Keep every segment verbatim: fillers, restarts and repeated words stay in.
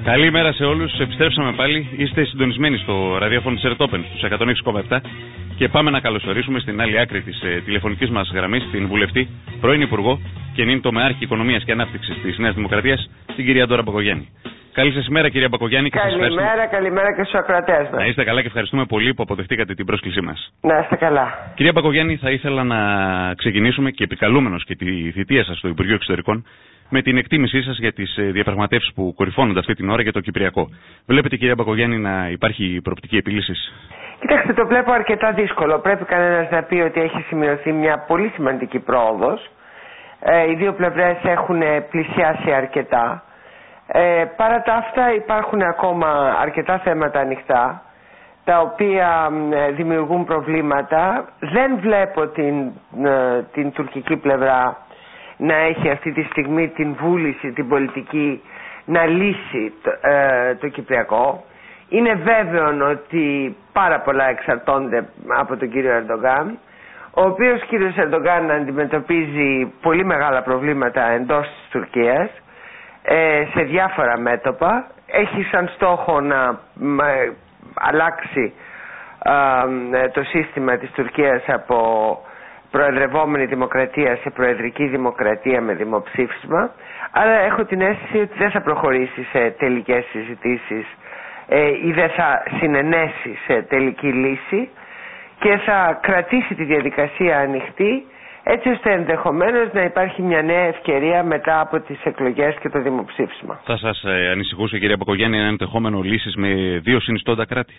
Καλημέρα σε όλους. Επιστρέψαμε πάλι. Είστε συντονισμένοι στο ραδιόφωνο της Ερτόπεν στους εκατόν έξι κόμμα επτά και πάμε να καλωσορίσουμε στην άλλη άκρη της ε, τηλεφωνικής μας γραμμής την βουλευτή, πρώην Υπουργό και νυν τομεάρχη Οικονομίας και Ανάπτυξης της Νέας Δημοκρατίας, την κυρία Ντόρα Μπακογιάννη. Καλή σας ημέρα, κυρία Μπακογιάννη. Καλημέρα, καλημέρα και στους ακροατές μας. Να είστε καλά και ευχαριστούμε πολύ που αποδεχτήκατε την πρόσκλησή μας. Να είστε καλά. Κυρία Μπακογιάννη, θα ήθελα να ξεκινήσουμε και επικαλούμενος και τη θητεία σας στο Υπουργείο Εξωτερικών με την εκτίμησή σας για τις διαπραγματεύσεις που κορυφώνονται αυτή την ώρα για το Κυπριακό. Βλέπετε, κυρία Μπακογιάννη, να υπάρχει προοπτική επίλυσης? Κοιτάξτε, το βλέπω αρκετά δύσκολο. Πρέπει κανένας να πει ότι έχει σημειωθεί μια πολύ σημαντική πρόοδος. Ε, οι δύο πλευρές έχουν πλησιάσει αρκετά. Ε, παρά τα αυτά υπάρχουν ακόμα αρκετά θέματα ανοιχτά, τα οποία ε, δημιουργούν προβλήματα. Δεν βλέπω την, ε, την τουρκική πλευρά να έχει αυτή τη στιγμή την βούληση, την πολιτική να λύσει το, ε, το Κυπριακό. Είναι βέβαιο ότι πάρα πολλά εξαρτώνται από τον κύριο Ερντογάν, ο οποίος κύριος Ερντογάν αντιμετωπίζει πολύ μεγάλα προβλήματα εντός της Τουρκίας ε, σε διάφορα μέτωπα. Έχει σαν στόχο να ε, αλλάξει ε, το σύστημα της Τουρκίας από προεδρευόμενη δημοκρατία σε προεδρική δημοκρατία με δημοψήφισμα, αλλά έχω την αίσθηση ότι δεν θα προχωρήσει σε τελικές συζητήσεις ε, ή δεν θα συνενέσει σε τελική λύση και θα κρατήσει τη διαδικασία ανοιχτή, έτσι ώστε ενδεχομένως να υπάρχει μια νέα ευκαιρία μετά από τις εκλογές και το δημοψήφισμα. Θα σας ε, ανησυχούσε, κυρία Μπακογιάννη, ένα ενδεχόμενο λύσεις με δύο συνιστώντα κράτη?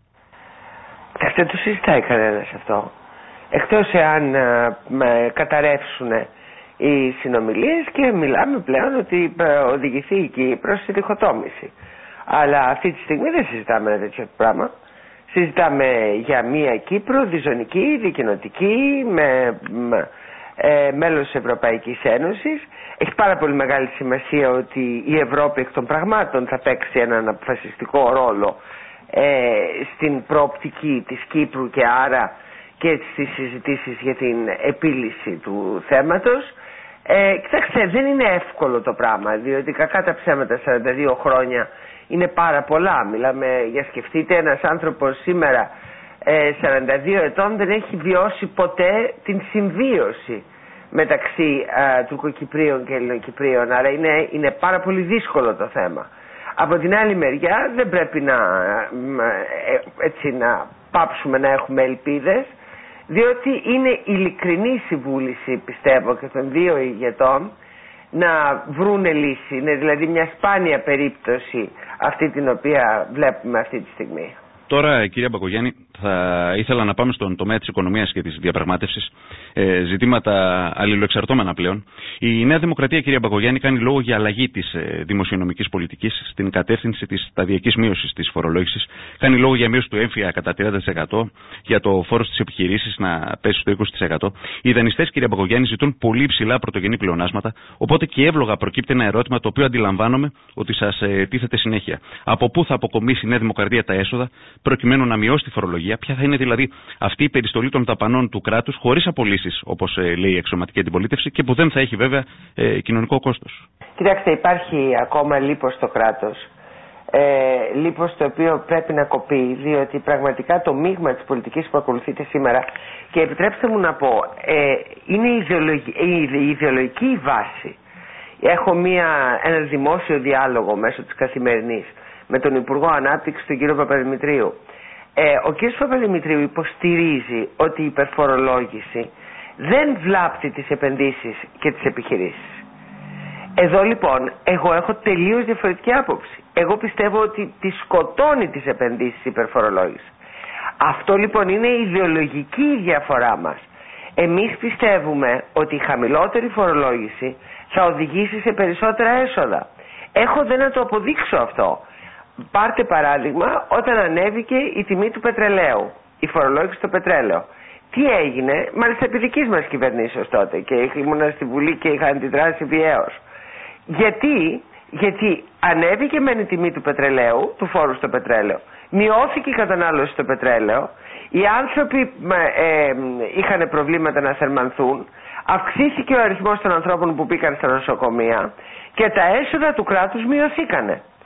Δεν το συζητάει κανένας αυτό. Εκτός εάν ε, ε, καταρρεύσουν οι συνομιλίες και μιλάμε πλέον ότι ε, οδηγηθεί η Κύπρος στη διχοτόμηση. Αλλά αυτή τη στιγμή δεν συζητάμε ένα τέτοιο πράγμα. Συζητάμε για μία Κύπρο διζωνική, δικοινοτική, με, με ε, μέλος της Ευρωπαϊκής Ένωσης. Έχει πάρα πολύ μεγάλη σημασία ότι η Ευρώπη εκ των πραγμάτων θα παίξει έναν αποφασιστικό ρόλο ε, στην προοπτική της Κύπρου και άρα και στις συζητήσεις για την επίλυση του θέματος. Ε, κοιτάξτε, δεν είναι εύκολο το πράγμα, διότι κακά τα ψέματα σαράντα δύο χρόνια είναι πάρα πολλά. Μιλάμε, για σκεφτείτε, ένας άνθρωπος σήμερα ε, σαράντα δύο ετών δεν έχει βιώσει ποτέ την συμβίωση μεταξύ ε, Τουρκοκυπρίων και Ελληνοκυπρίων, άρα είναι, είναι πάρα πολύ δύσκολο το θέμα. Από την άλλη μεριά δεν πρέπει να, ε, έτσι, να πάψουμε να έχουμε ελπίδες, διότι είναι ειλικρινή η βούληση, πιστεύω, και των δύο ηγετών να βρούνε λύση. Είναι δηλαδή μια σπάνια περίπτωση αυτή την οποία βλέπουμε αυτή τη στιγμή. Τώρα, κυρία Μπακογιάννη, θα ήθελα να πάμε στον τομέα της οικονομίας και της διαπραγμάτευσης, ε, ζητήματα αλληλοεξαρτώμενα πλέον. Η Νέα Δημοκρατία, κυρία Μπακογιάννη, κάνει λόγο για αλλαγή της ε, δημοσιονομικής πολιτικής στην κατεύθυνση της σταδιακής μείωσης της φορολόγησης. Κάνει λόγο για μείωση του έμφυα κατά τριάντα τοις εκατό, για το φόρο στις επιχειρήσεις να πέσει στο είκοσι τοις εκατό. Οι δανειστές, κυρία Μπακογιάννη, ζητούν πολύ υψηλά πρωτογενή πλεονάσματα, οπότε και εύλογα προκύπτει ένα ερώτημα το οποίο αντιλαμβάνομαι ότι σας ε, τίθεται συνέχεια. Από πού θα αποκομίσει η Νέα Δημοκρατία τα έσοδα προκειμένου να μειώσει τη φορολογία? Ποια θα είναι δηλαδή αυτή η περιστολή των δαπανών του κράτους χωρίς απολύσεις, όπως ε, λέει η αξιωματική αντιπολίτευση, και που δεν θα έχει βέβαια ε, κοινωνικό κόστος? Κοιτάξτε, υπάρχει ακόμα λίπος στο κράτος, ε, λίπος το οποίο πρέπει να κοπεί, διότι πραγματικά το μείγμα της πολιτικής που ακολουθείται σήμερα, και επιτρέψτε μου να πω, ε, είναι η ιδεολογική, η ιδεολογική βάση. Έχω μια, ένα δημόσιο διάλογο μέσω της Καθημερινής με τον Υπουργό Ανάπτυξης, τον κύριο Παπαδημητρίου. Ε, ο κ. Παπαδημητρίου υποστηρίζει ότι η υπερφορολόγηση δεν βλάπτει τις επενδύσεις και τις επιχειρήσεις. Εδώ λοιπόν εγώ έχω τελείως διαφορετική άποψη. Εγώ πιστεύω ότι τη σκοτώνει τις επενδύσεις η υπερφορολόγηση. Αυτό λοιπόν είναι η ιδεολογική διαφορά μας. Εμείς πιστεύουμε ότι η χαμηλότερη φορολόγηση θα οδηγήσει σε περισσότερα έσοδα. Έχω δε να το αποδείξω αυτό. Πάρτε παράδειγμα όταν ανέβηκε η τιμή του πετρελαίου, η φορολόγηση στο πετρέλαιο. Τι έγινε, μάλιστα επί δικής μας κυβερνήσεως τότε, και ήμουνα στη Βουλή και είχα αντιδράσει βιαίως. Γιατί, γιατί ανέβηκε μεν η τιμή του πετρελαίου, του φόρου στο πετρέλαιο, μειώθηκε η κατανάλωση στο πετρέλαιο, οι άνθρωποι ε, ε, είχαν προβλήματα να θερμανθούν, αυξήθηκε ο αριθμός των ανθρώπων που πήγαν στα νοσοκομεία και τα έσοδα του κράτους μειωθήκανε.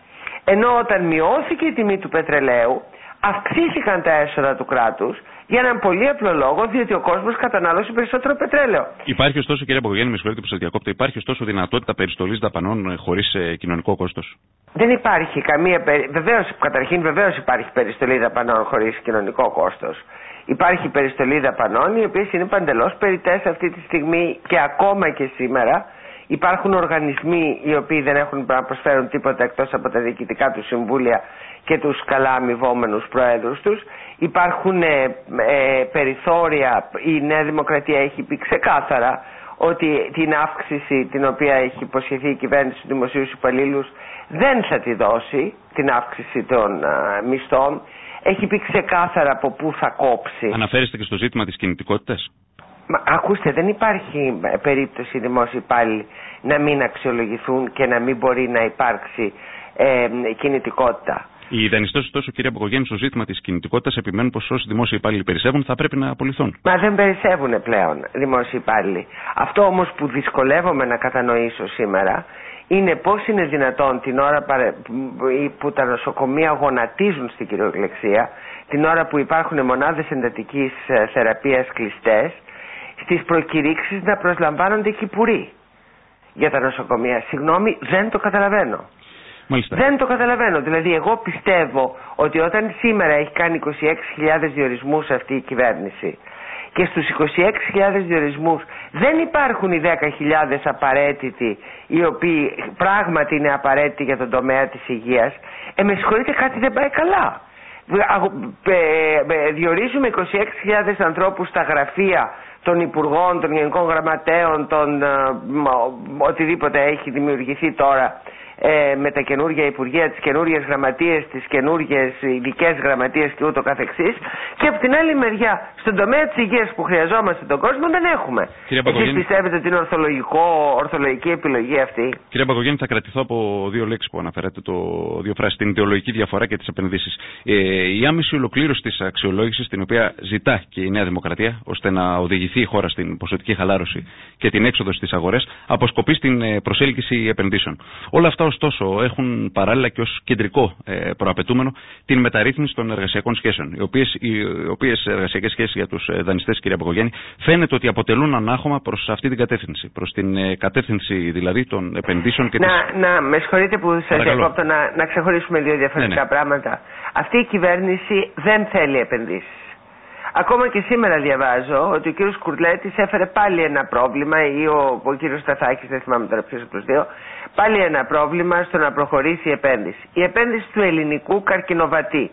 Ενώ όταν μειώθηκε η τιμή του πετρελαίου, αυξήθηκαν τα έσοδα του κράτους για έναν πολύ απλό λόγο, διότι ο κόσμος κατανάλωσε περισσότερο πετρέλαιο. Υπάρχει ωστόσο, κύριε Μπακογιάννη, με συγχωρείτε που σας διακόπτω, υπάρχει ωστόσο δυνατότητα περιστολής δαπανών χωρίς ε, κοινωνικό κόστος? Δεν υπάρχει καμία. Βεβαίως, καταρχήν, βεβαίως υπάρχει περιστολή δαπανών χωρίς κοινωνικό κόστος. Υπάρχει περιστολή δαπανών, οι οποίες είναι παντελώς περιττές αυτή τη στιγμή και ακόμα και σήμερα. Υπάρχουν οργανισμοί οι οποίοι δεν έχουν να προσφέρουν τίποτα εκτός από τα διοικητικά του συμβούλια και τους καλά αμοιβόμενους προέδρους τους. Υπάρχουν ε, ε, περιθώρια. Η Νέα Δημοκρατία έχει πει ξεκάθαρα ότι την αύξηση την οποία έχει υποσχεθεί η κυβέρνηση στους δημοσίους υπαλλήλους δεν θα τη δώσει, την αύξηση των α, μισθών. Έχει πει ξεκάθαρα από πού θα κόψει. Αναφέρεστε και στο ζήτημα της κινητικότητας. Μα, ακούστε, δεν υπάρχει περίπτωση οι δημόσιοι υπάλληλοι να μην αξιολογηθούν και να μην μπορεί να υπάρξει ε, κινητικότητα. Οι δανειστές, ωστόσο, κύριε Μπακογιάννη, στο ζήτημα της κινητικότητας επιμένουν πως όσοι δημόσιοι υπάλληλοι περισσεύουν θα πρέπει να απολυθούν. Μα δεν περισσεύουν πλέον δημόσιοι υπάλληλοι. Αυτό όμως που δυσκολεύομαι να κατανοήσω σήμερα είναι πώς είναι δυνατόν την ώρα που τα νοσοκομεία γονατίζουν στην κυριολεξία, την ώρα που υπάρχουν μονάδες εντατικής θεραπείας κλειστές, στις προκηρύξεις να προσλαμβάνονται κυπουροί για τα νοσοκομεία. Συγγνώμη, δεν το καταλαβαίνω. Μάλιστα. Δεν το καταλαβαίνω. Δηλαδή εγώ πιστεύω ότι όταν σήμερα έχει κάνει είκοσι έξι χιλιάδες διορισμούς αυτή η κυβέρνηση και στους είκοσι έξι χιλιάδες διορισμούς δεν υπάρχουν οι δέκα χιλιάδες απαραίτητοι, οι οποίοι πράγματι είναι απαραίτητοι για τον τομέα της υγείας, ε, με συγχωρείτε, κάτι δεν πάει καλά. Διορίζουμε είκοσι έξι χιλιάδες ανθρώπους στα γραφεία των υπουργών, των γενικών γραμματέων, των οτιδήποτε έχει δημιουργηθεί τώρα ε, με τα καινούργια υπουργεία, τις καινούργιες γραμματείες, τις καινούργιες ειδικές γραμματείες και ούτω καθεξής, και από την άλλη μεριά στον τομέα της υγείας που χρειαζόμαστε τον κόσμο δεν έχουμε. Εσείς πιστεύετε ότι είναι ορθολογικό, ορθολογική επιλογή αυτή? Κύριε Μπακογιάννη, θα κρατηθώ από δύο λέξεις που αναφέρατε, το δύο φράσεις, την ιδεολογική διαφορά και τις επενδύσεις. Ε, η άμεση ολοκλήρωση της αξιολόγησης, την οποία ζητά και η Νέα Δημοκρατία, ώστε να οδηγηθεί η χώρα στην ποσοτική χαλάρωση και την έξοδο στις αγορές, αποσκοπεί στην προσέλκυση επενδύσεων. Όλα αυτά, ωστόσο, έχουν παράλληλα και ως κεντρικό ε, προαπαιτούμενο την μεταρρύθμιση των εργασιακών σχέσεων, οι οποίες, οι οποίες εργασιακές σχέσεις για τους δανειστές, κύριε Μπακογιάννη, φαίνεται ότι αποτελούν ανάχωμα προς αυτή την κατεύθυνση, προς την ε, κατεύθυνση δηλαδή των επενδύσεων και να, της... Να, με συγχωρείτε που σας διακόπτω, να, να ξεχωρίσουμε δύο διαφορετικά ναι, ναι. πράγματα. Αυτή η κυβέρνηση δεν θέλει επενδύσεις. Ακόμα και σήμερα διαβάζω ότι ο κύριος Κουρλέτης έφερε πάλι ένα πρόβλημα, ή ο, ο κύριος Σταθάκης, δεν θυμάμαι τώρα ποιος από τους δύο, πάλι ένα πρόβλημα στο να προχωρήσει η επένδυση. Η επένδυση του ελληνικού καρκινοβατή.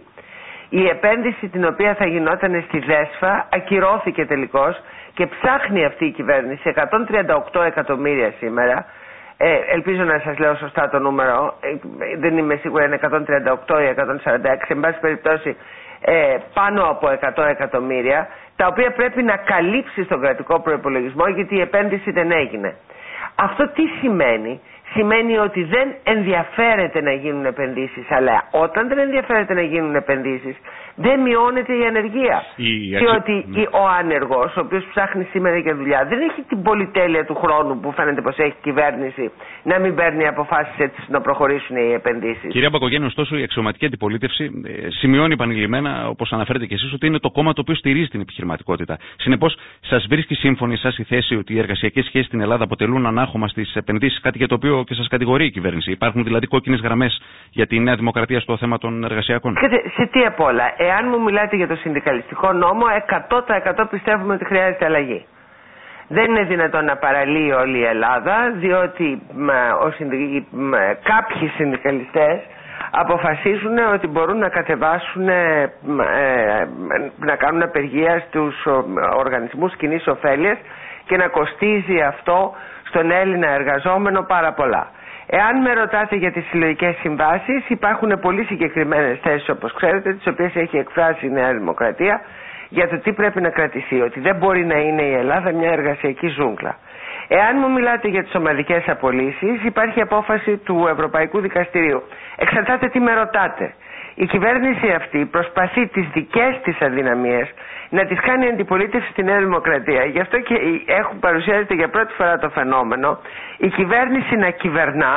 Η επένδυση την οποία θα γινόταν στη Δέσφα ακυρώθηκε τελικώς και ψάχνει αυτή η κυβέρνηση εκατόν τριάντα οκτώ εκατομμύρια σήμερα. Ε, ελπίζω να σας λέω σωστά το νούμερο, ε, δεν είμαι σίγουρα είναι εκατόν τριάντα οκτώ ή εκατόν σαράντα έξι, εν πάση περιπτώσει ε, πάνω από εκατό εκατομμύρια, τα οποία πρέπει να καλύψει στον κρατικό προϋπολογισμό, γιατί η επένδυση δεν έγινε. Αυτό τι σημαίνει? Σημαίνει ότι δεν ενδιαφέρεται να γίνουν επενδύσεις, αλλά όταν δεν ενδιαφέρεται να γίνουν επενδύσεις δεν μειώνεται η ανεργία. Η... Και ότι ναι. ο άνεργος, ο οποίος ψάχνει σήμερα για δουλειά, δεν έχει την πολυτέλεια του χρόνου που φαίνεται πως έχει η κυβέρνηση να μην παίρνει αποφάσεις έτσι να προχωρήσουν οι επενδύσεις. Κυρία Μπακογιάννη, ωστόσο η αξιωματική αντιπολίτευση ε, σημειώνει επανειλημμένα, όπως αναφέρετε και εσείς, ότι είναι το κόμμα το οποίο στηρίζει την επιχειρηματικότητα. Συνεπώς, σας βρίσκει σύμφωνη σας η θέση ότι οι εργασιακές σχέσεις στην Ελλάδα αποτελούν ανάχωμα στις επενδύσεις, κάτι για το οποίο και σας κατηγορεί η κυβέρνηση? Υπάρχουν δηλαδή κόκκινες γραμμές για τη Νέα Δημοκρατία στο θέμα των εργασιακών? Και σε τι απ' όλα, εάν μου μιλάτε για το συνδικαλιστικό νόμο, εκατό τοις εκατό πιστεύουμε ότι χρειάζεται αλλαγή. Δεν είναι δυνατόν να παραλύει όλη η Ελλάδα, διότι μα, ο συνδι... μα, κάποιοι συνδικαλιστές αποφασίζουν ότι μπορούν να κατεβάσουν, ε, να κάνουν απεργία στους οργανισμούς κοινής ωφέλειας και να κοστίζει αυτό στον Έλληνα εργαζόμενο πάρα πολλά. Εάν με ρωτάτε για τις συλλογικές συμβάσεις, υπάρχουν πολύ συγκεκριμένες θέσεις, όπως ξέρετε, τις οποίες έχει εκφράσει η Νέα Δημοκρατία για το τι πρέπει να κρατηθεί, ότι δεν μπορεί να είναι η Ελλάδα μια εργασιακή ζούγκλα. Εάν μου μιλάτε για τις ομαδικές απολύσεις, υπάρχει απόφαση του Ευρωπαϊκού Δικαστηρίου. Εξαρτάται τι με ρωτάτε. Η κυβέρνηση αυτή προσπαθεί τις δικές της αδυναμίες να τις κάνει αντιπολίτευση στη Νέα Δημοκρατία. Γι' αυτό και έχουν παρουσιάζεται για πρώτη φορά το φαινόμενο η κυβέρνηση να κυβερνά,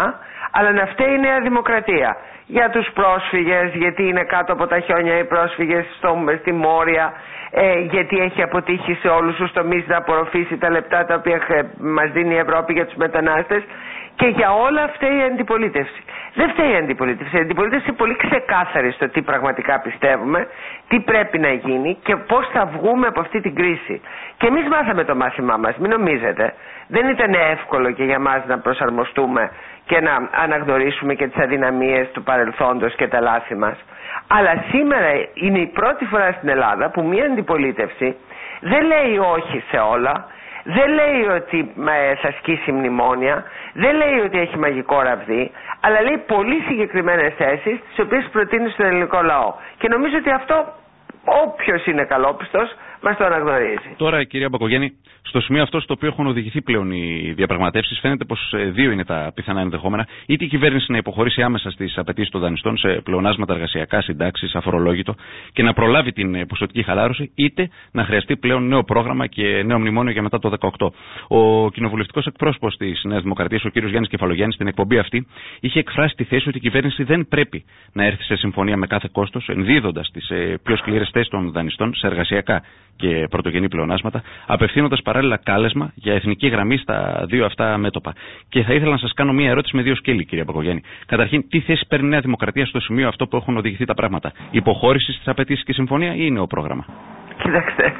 αλλά να φταίει η Νέα Δημοκρατία για τους πρόσφυγες, γιατί είναι κάτω από τα χιόνια οι πρόσφυγες στο, στη Μόρια, ε, γιατί έχει αποτύχει σε όλους τους τομείς να απορροφήσει τα λεπτά τα οποία μας δίνει η Ευρώπη για τους μετανάστες, και για όλα φταίει η αντιπολίτευση. Δεν φταίει η αντιπολίτευση. Η αντιπολίτευση είναι πολύ ξεκάθαρη στο τι πραγματικά πιστεύουμε, τι πρέπει να γίνει και πώς θα βγούμε από αυτή την κρίση. Και εμείς μάθαμε το μάθημά μας, μην νομίζετε. Δεν ήταν εύκολο και για μας να προσαρμοστούμε και να αναγνωρίσουμε και τις αδυναμίες του παρελθόντος και τα λάθη μας. Αλλά σήμερα είναι η πρώτη φορά στην Ελλάδα που μια αντιπολίτευση δεν λέει όχι σε όλα, δεν λέει ότι ε, θα σκίσει μνημόνια, δεν λέει ότι έχει μαγικό ραβδί, αλλά λέει πολύ συγκεκριμένες θέσεις τις οποίες προτείνει στον ελληνικό λαό. Και νομίζω ότι αυτό όποιος είναι καλόπιστος μας το αναγνωρίζει. Τώρα, κυρία Μπακογιάννη, στο σημείο αυτό στο οποίο έχουν οδηγηθεί πλέον οι διαπραγματεύσεις, φαίνεται πως δύο είναι τα πιθανά ενδεχόμενα. Είτε η κυβέρνηση να υποχωρήσει άμεσα στις απαιτήσεις των δανειστών σε πλεονάσματα εργασιακά, συντάξεις, αφορολόγητο και να προλάβει την ποσοτική χαλάρωση, είτε να χρειαστεί πλέον νέο πρόγραμμα και νέο μνημόνιο για μετά το δεκαοκτώ. Ο κοινοβουλευτικός εκπρόσωπος της Νέας Δημοκρατίας, ο κ. Γιάννης Κεφαλογιάννης, στην εκπομπή αυτή είχε εκφράσει τη θέση ότι η κυβέρνηση δεν πρέπει να έρθει σε συμφωνία με κάθε κόστος, ενδίδοντας τις πιο σκληρές θέσεις των δανειστών σε εργασιακά και πρωτογενή πλεονάσματα, απευθύνοντας παράλληλα κάλεσμα για εθνική γραμμή στα δύο αυτά μέτωπα. Και θα ήθελα να σας κάνω μία ερώτηση με δύο σκέλη, κυρία Μπακογιάννη. Καταρχήν, τι θέση παίρνει η Νέα Δημοκρατία στο σημείο αυτό που έχουν οδηγηθεί τα πράγματα? Υποχώρηση στις απαιτήσεις και συμφωνία ή νέο πρόγραμμα? Κοιτάξτε,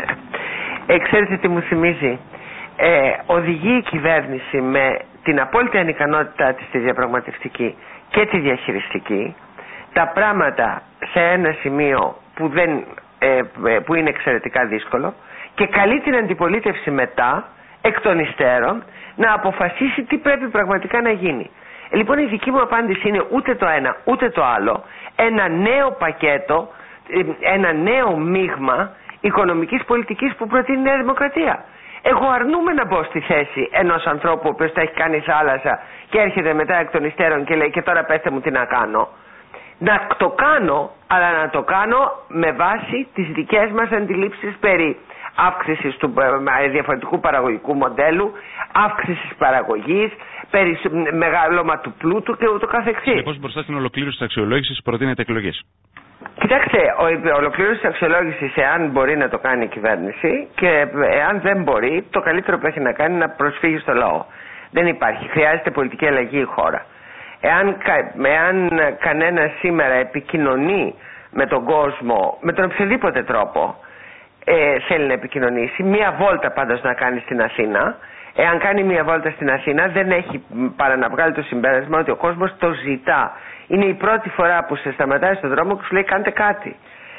ε, ξέρετε τι μου θυμίζει? Ε, οδηγεί η κυβέρνηση με την απόλυτη ανικανότητά της στη διαπραγματευτική και τη διαχειριστική τα πράγματα σε ένα σημείο που δεν που είναι εξαιρετικά δύσκολο και καλεί την αντιπολίτευση μετά, εκ των υστέρων, να αποφασίσει τι πρέπει πραγματικά να γίνει. Λοιπόν, η δική μου απάντηση είναι ούτε το ένα ούτε το άλλο, ένα νέο πακέτο, ένα νέο μείγμα οικονομικής πολιτικής που προτείνει η Νέα Δημοκρατία. Εγώ αρνούμαι να μπω στη θέση ενός ανθρώπου ο οποίος τα έχει κάνει θάλασσα και έρχεται μετά εκ των υστέρων και λέει και τώρα πέστε μου τι να κάνω. Να το κάνω, αλλά να το κάνω με βάση τις δικές μας αντιλήψεις περί αύξησης του διαφορετικού παραγωγικού μοντέλου, αύξησης παραγωγής, περί μεγάλωμα του πλούτου και ούτω καθεξής. Και πώς μπροστά στην ολοκλήρωση της αξιολόγησης προτείνετε εκλογές? Κοιτάξτε, η ολοκλήρωση της αξιολόγησης, εάν μπορεί να το κάνει η κυβέρνηση, και εάν δεν μπορεί, το καλύτερο που έχει να κάνει είναι να προσφύγει στο λαό. Δεν υπάρχει. Χρειάζεται πολιτική αλλαγή η χώρα. Εάν, εάν κανένα σήμερα επικοινωνεί με τον κόσμο, με τον οποιοδήποτε τρόπο ε, θέλει να επικοινωνήσει, μία βόλτα πάντως να κάνει στην Αθήνα. Εάν κάνει μία βόλτα στην Αθήνα, δεν έχει παρά να βγάλει το συμπέρασμα ότι ο κόσμος το ζητά. Είναι η πρώτη φορά που σε σταματάει στον δρόμο και σου λέει κάντε κάτι.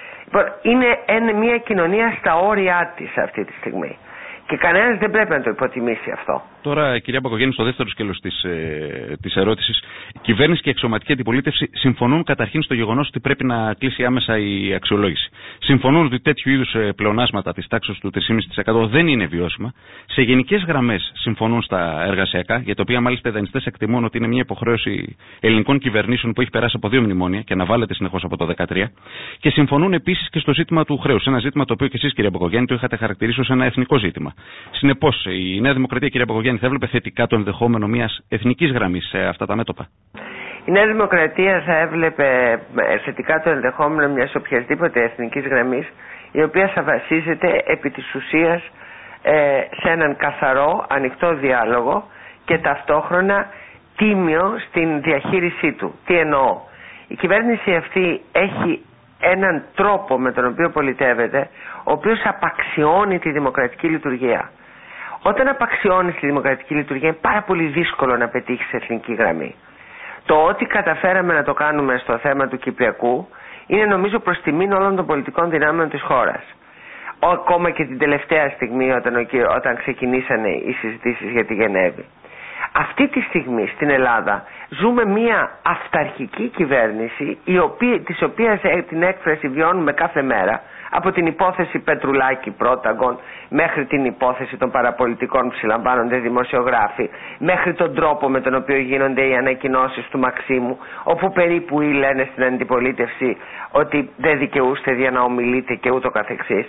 Είναι μια κοινωνία στα όρια της αυτή τη στιγμή. Και κανένας δεν πρέπει να το υποτιμήσει αυτό. Τώρα, κυρία Μπακογιάννη, στο δεύτερο σκέλος της, ε, της ερώτησης, η κυβέρνηση και η αξιωματική αντιπολίτευση συμφωνούν καταρχήν στο γεγονός ότι πρέπει να κλείσει άμεσα η αξιολόγηση. Συμφωνούν ότι τέτοιου είδους πλεονάσματα της τάξης του τρία κόμμα πέντε τοις εκατό δεν είναι βιώσιμα. Σε γενικές γραμμές συμφωνούν στα εργασιακά, για τα οποία μάλιστα οι δανειστές εκτιμούν ότι είναι μια υποχρέωση ελληνικών κυβερνήσεων που έχει περάσει από δύο μνημόνια και αναβάλλεται συνεχώς από το δύο χιλιάδες δεκατρία. Και συμφωνούν επίσης και στο ζήτημα του χρέους. Ένα ζήτημα το οποίο και εσείς, κυρία Μπακογιάννη, το είχατε χαρακτηρίσει ως ένα εθνικό ζήτημα. Συνεπώς, η Νέα Δημοκρατία, κυρία Μπακογιάννη, θα έβλεπε θετικά το ενδεχόμενο μιας εθνικής γραμμής σε αυτά τα μέτωπα? Η Νέα Δημοκρατία θα έβλεπε θετικά το ενδεχόμενο μιας οποιασδήποτε εθνικής γραμμής, η οποία θα βασίζεται επί της ουσίας ε, σε έναν καθαρό, ανοιχτό διάλογο και ταυτόχρονα τίμιο στην διαχείρισή του. Τι εννοώ? Η κυβέρνηση αυτή έχει έναν τρόπο με τον οποίο πολιτεύεται, ο οποίος απαξιώνει τη δημοκρατική λειτουργία. Όταν απαξιώνεις τη δημοκρατική λειτουργία, είναι πάρα πολύ δύσκολο να πετύχεις εθνική γραμμή. Το ότι καταφέραμε να το κάνουμε στο θέμα του Κυπριακού είναι, νομίζω, προς τιμήν όλων των πολιτικών δυνάμεων της χώρας. Ακόμα και την τελευταία στιγμή, όταν, όταν ξεκινήσανε οι συζητήσεις για τη Γενέβη. Αυτή τη στιγμή στην Ελλάδα ζούμε μια αυταρχική κυβέρνηση, η οποία, της οποίας την έκφραση βιώνουμε κάθε μέρα, από την υπόθεση Πετρουλάκη Πρόταγκον μέχρι την υπόθεση των παραπολιτικών που συλλαμβάνονται δημοσιογράφοι, μέχρι τον τρόπο με τον οποίο γίνονται οι ανακοινώσεις του Μαξίμου, όπου περίπου ή λένε στην αντιπολίτευση ότι δεν δικαιούστε για να ομιλείτε και ούτω καθεξής.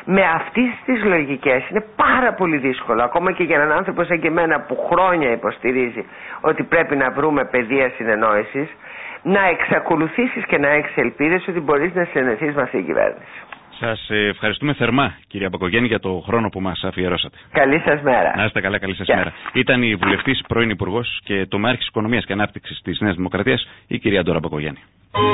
Με αυτές τις λογικές είναι πάρα πολύ δύσκολο, ακόμα και για έναν άνθρωπο σαν και εμένα που χρόνια υποστηρίζει ότι πρέπει να βρούμε πεδία συνεννόησης, να εξακολουθήσεις και να έχεις ελπίδες ότι μπορείς να συνεννοηθείς με αυτή την κυβέρνηση. Σας ευχαριστούμε θερμά, κυρία Μπακογιάννη, για το χρόνο που μας αφιερώσατε. Καλή σας μέρα. Να είστε καλά, καλή σας Yeah. μέρα. Ήταν η βουλευτής, πρώην Υπουργός και τομεάρχης Οικονομίας και Ανάπτυξης της Νέας Δημοκρατίας, η κυρία Ντόρα Μπακογιάννη.